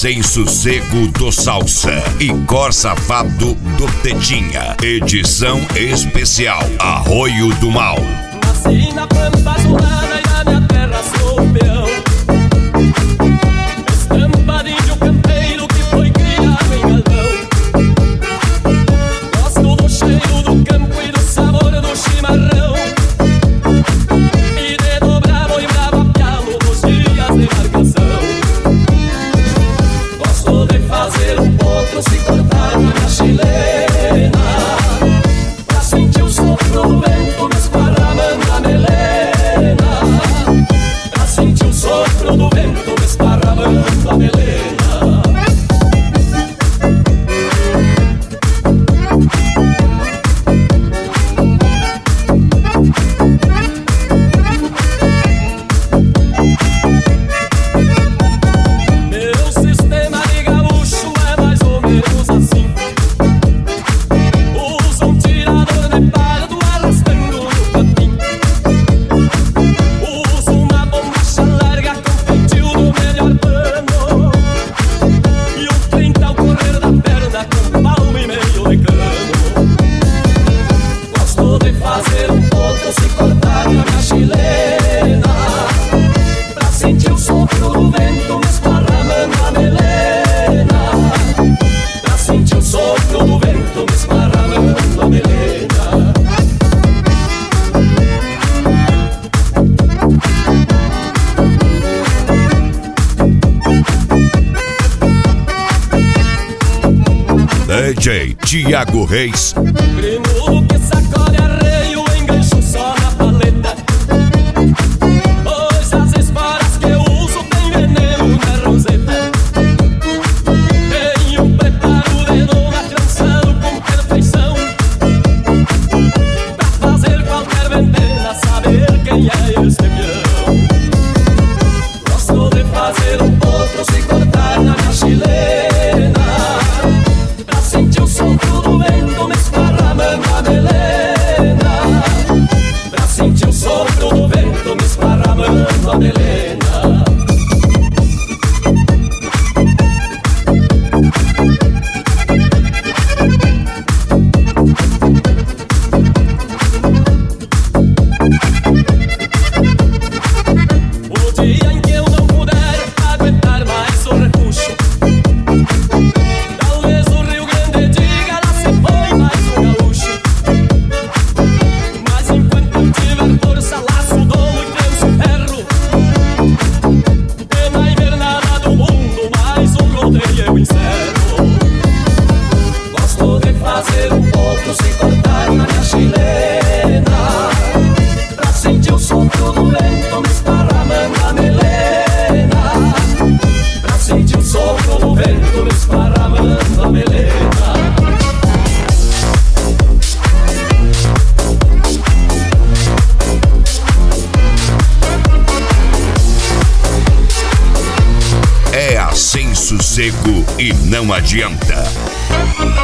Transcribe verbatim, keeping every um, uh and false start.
Sem Sossego do Salsa e Cor Safado do Tetinha. Edição especial Arroio do Mal. Nasci na pampa azulada e na minha terra sou peão. Estampa de índio campeiro que foi criado em Galdão. Gosto do cheiro do campo e do sabor do chimarrão, e de dobrar boi bravo a pialo nos dias de marcação. Gosto de fazer um potro se cortar na minha chilena, pra sentir o sopro do vento me esparramando a melena, pra sentir o sopro do vento me esparramando a melena. Meu sistema de gaúcho é mais ou menos assim. Usa um tirador de pardo arrastando no capim. Usa uma bombacha larga com feitio do melhor pano, e um trinta ao correr da perna com palmo e meio de cano. Gosto de fazer um potro se cortar na minha chilena, pra sentir o sopro do vento me esparramando a melena, pra sentir o sopro do vento me esparramando a melena. D J Tiago Reis. Gringo que sacode arreio, engancho só na paleta, pois as esporas que eu uso tem veneno na roseta. Tenho um preparo de doma trançado com perfeição, pra fazer qualquer ventena saber quem é este peão. Gosto de fazer um potro se cortar na minha chilena, pra sentir o sopro do vento me esparramando a melena, pra sentir o sopro do vento me esparramando a melena. O dia em que eu não puder aguentar mais o repuxo, talvez o Rio Grande diga lá se foi mais um gaúcho. Mas enquanto eu tiver força, laço o domo e tranço o ferro, e na invernada do mundo mais um rodeio eu encerro. Gosto de fazer um potro se cortar na minha chilena, pra sentir o sopro do vento me esparramando a melena, pra sentir o sopro do vento me esparramando a melena. É a Sem Sossego e não adianta.